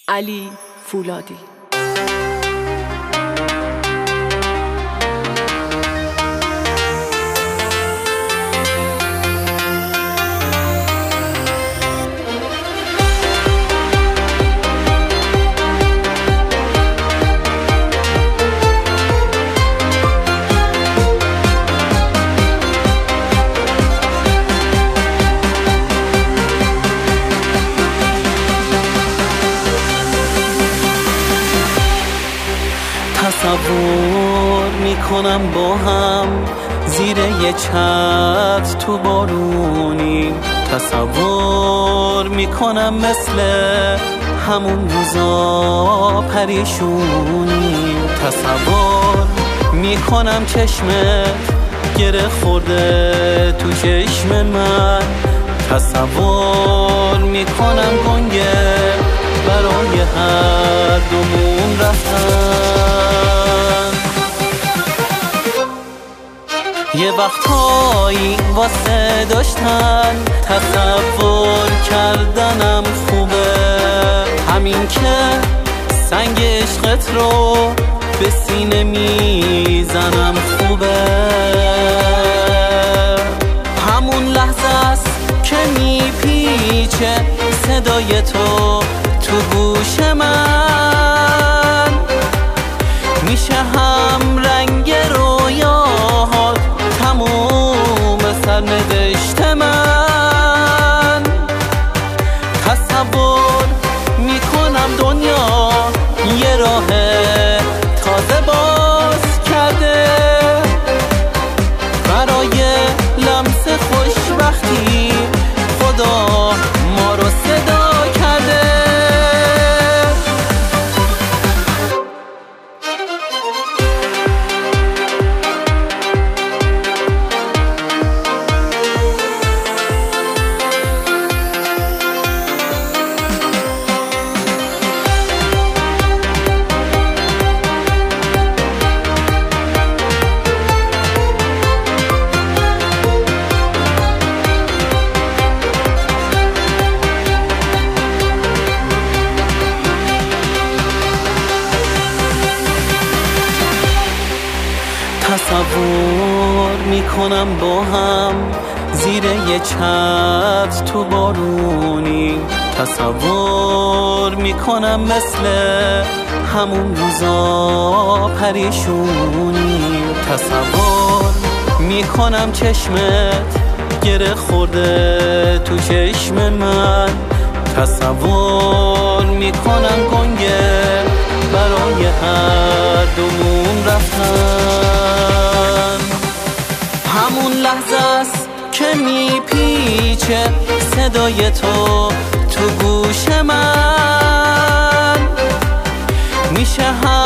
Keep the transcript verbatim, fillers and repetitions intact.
علی فولادی. تصور میکنم با هم زیر یه چتر تو بارونی، تصور میکنم مثل همون روزا پریشونی، تصور میکنم چشمت گره خورده تو چشم من، تصور میکنم گنگه برای هر دومون رفتن. یه وقتایی واسه داشتن تصور کردنم خوبه، همین که سنگ عشقت رو به سینه میزنم خوبه، همون لحظه است که میپیچه صدای تو تو گوش من، میشه هم رنگ رویاهات تموم سرنوشت من. تصور میکنم دنیا یه راه تازه باز کرده برای لمس خوشبختی، خدا ما رو صدا کرده. تصور میکنم با هم زیر یه چتر تو بارونی، تصور میکنم مثل همون روزا پریشونی، تصور میکنم چشمت گره خورده تو چشم من، تصور میکنم گنگه برای هر دومون رفتن. همون لحظه است که میپیچه صدای تو تو گوش من، میشه هم